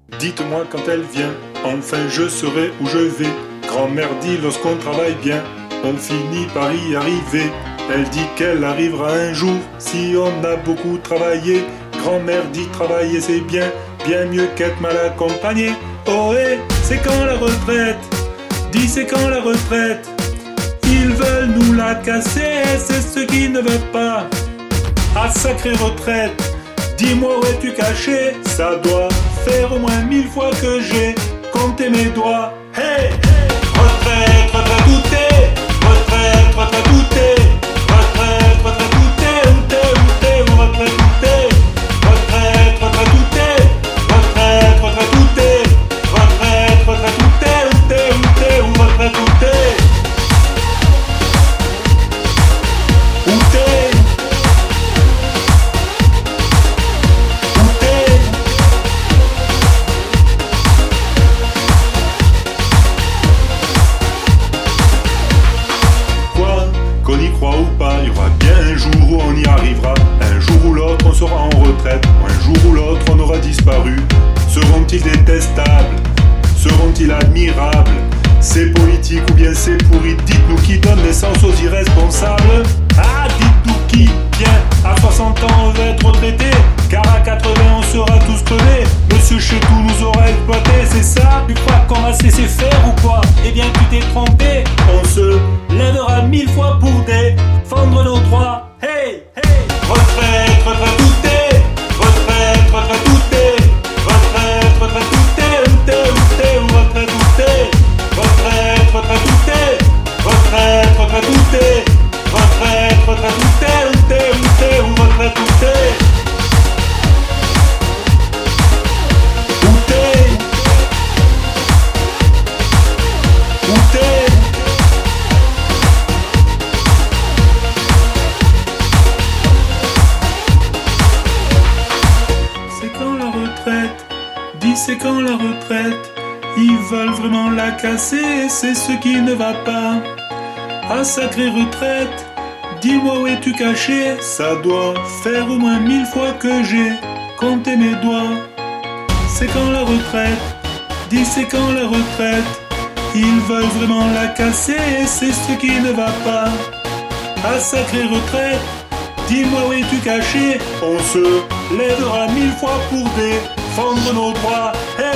Dites-moi quand elle vient, enfin je saurai où je vais. Grand-mère dit lorsqu'on travaille bien, on finit par y arriver. Elle dit qu'elle arrivera un jour, si on a beaucoup travaillé. Grand-mère dit travailler c'est bien, bien mieux qu'être mal accompagné. Oh hé, c'est quand la retraite? Dis c'est quand la retraite? Ils veulent nous la casser, c'est ce qui ne veut pas. Ah sacrée retraite, dis-moi où es-tu caché? Ça doit faire au moins 1000 fois que j'ai compté mes doigts. Hey, hey. Retraite, retraite, tout est. Retraite, retraite, tout est. Retraite, retraite, tout est. Où t'es, retraite, tout est. Retraite, retraite, tout est. Retraite, retraite, tout est. Retraite, retraite, tout est. Où t'es, retraite, tout est. Où t'es? Qu'on y croit ou pas, il y aura bien un jour où on y arrivera. Un jour ou l'autre on sera en retraite, ou un jour ou l'autre on aura disparu. Seront-ils détestables? Seront-ils admirables? C'est politique ou bien c'est pourri? Dites-nous qui donne naissance aux irresponsables. Ah, dites-nous qui, bien, à 60 ans on va être retraité, car à 80 on sera tous crevés. Monsieur Chetou nous aura exploité, c'est ça? Tu crois qu'on va se laisser faire ou quoi? Eh bien tu t'es trompé, on se lèvera 1000 fois pour défendre nos droits. Hey, hey. Retraite, retraite, tout est. Retraite, retraite, tout est. Retraite, retraite, tout est. Où t'es, retraite, tout est. Retraite, retraite, tout est. Retraite, retraite, tout est. Retraite, retraite, tout est. Où t'es, retraite, tout est. Où t'es? Où t'es? C'est quand la retraite? Dis c'est quand la retraite? Ils veulent vraiment la casser, c'est ce qui ne va pas. Ah sacrée retraite, dis-moi où es-tu caché? Ça doit faire au moins 1000 fois que j'ai compté mes doigts. C'est quand la retraite? Dis c'est quand la retraite? Ils veulent vraiment la casser, c'est ce qui ne va pas. Ah sacrée retraite, dis-moi où es-tu caché? On se lèvera 1000 fois pour défendre nos droits. Hey.